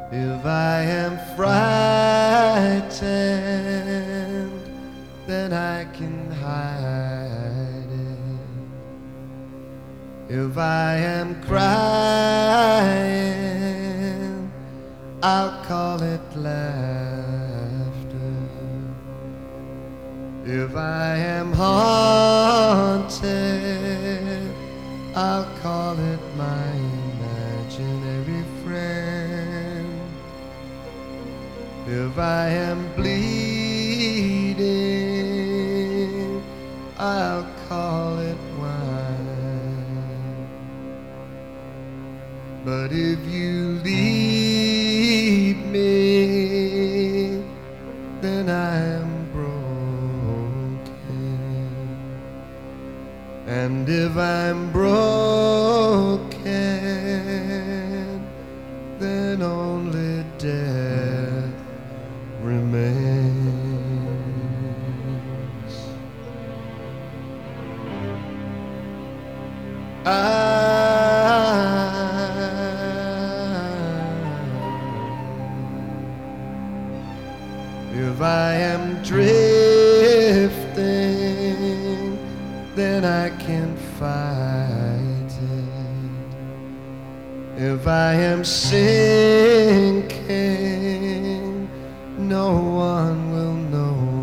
If I am frightened, then I can hide it. If I am crying, I'll call it laughter. If I am haunted, I'll call it my imaginary friend. If I am bleeding, I'll call it wine. But if you leave me, then I am broken. And if I'm broken, then only death remains. If I am drifting, then I can fight it. If I am sinking, no one will know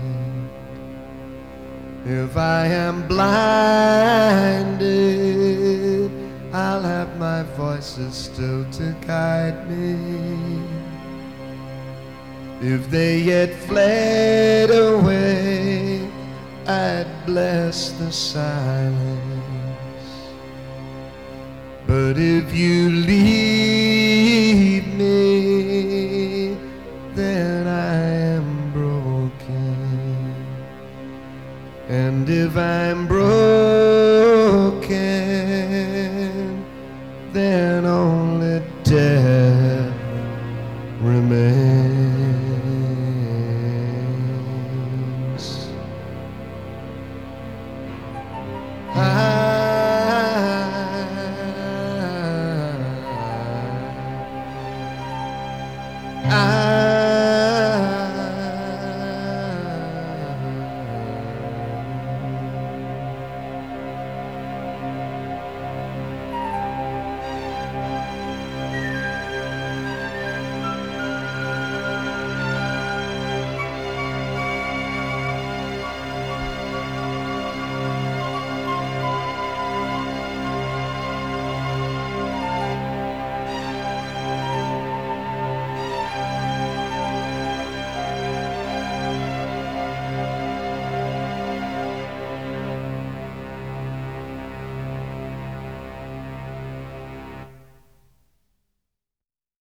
it. If I am blinded, I'll have my voices still to guide me. If they yet fled away, I'd bless the silence. But if you leave me, then I am broken. And if I'm broken,